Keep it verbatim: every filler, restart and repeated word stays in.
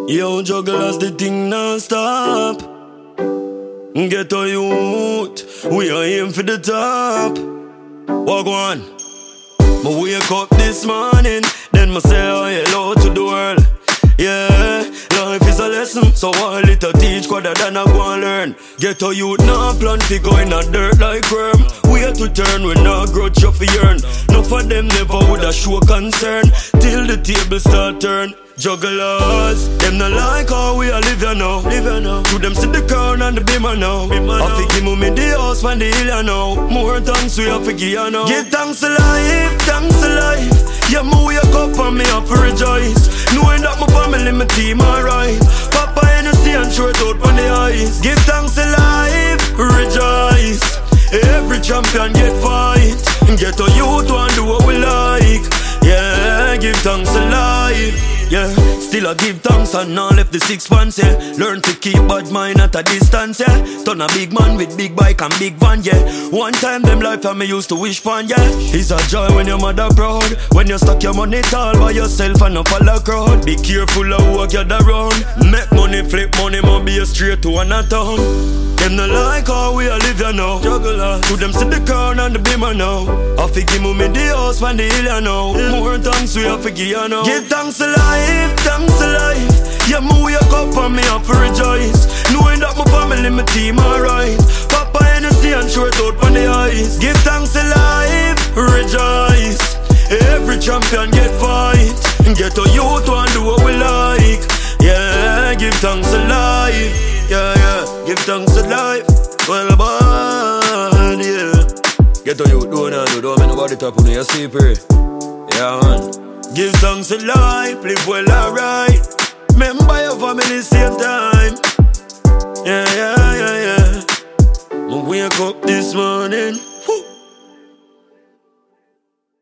Yo, juggle as the thing non-stop. Get a youth, we are aim for the top. Walk on. Me wake up this morning, then me say oh, hello to the world. Yeah, life is a lesson, so while it a teach, rather than I go and learn. Get a youth now plan to go in a dirt like worm. Wait to turn when no grudge you fi earn. None of them never woulda show concern till the table start turn. Jugglers, them not like how we a live ya now. Live ya now. To them sit the crown and the beamer now. I fi give me the house from the hill ya now. More thanks we have to give ya now. Give thanks to life, thanks to life. Yeah, me wake up and me have to rejoice, knowing that my family, my team alright. Papa Hennessy and short out on the ice. Give thanks to life, rejoice. Every champion get fight, and get a youth and do what we like. Yeah, give thanks to life. Yeah, still I give thanks and now left the six pants, yeah. Learn to keep bad mind at a distance, yeah. Turn a big man with big bike and big van, yeah. One time them life and me used to wish pan, yeah. It's a joy when your mother proud, when you stack your money tall by yourself and not follow crowd. Be careful of who gather round. Make money, flip money, man be a straight to one town. Them not like how we a live ya now. Juggler, to them sit the crown and the beamer now. I fi give me the house from the hill ya now. More thanks we have to give ya now. Give thanks to life, thanks to life. Yeah, me wake up and me have to rejoice, knowing that my family, my team alright. Papa Hennessy and short out on the ice. Give thanks to life, rejoice. Every champion get fight, and get a youth and do what we like. Yeah, give thanks to life. Yeah, yeah, give thanks to life. Well, born, yeah. Get a youth, don't do, don't make nobody tap on your sleeper. Yeah, man. Give thanks to life, live well, alright. Remember your family same time. Yeah, yeah, yeah, yeah. I wake up this morning,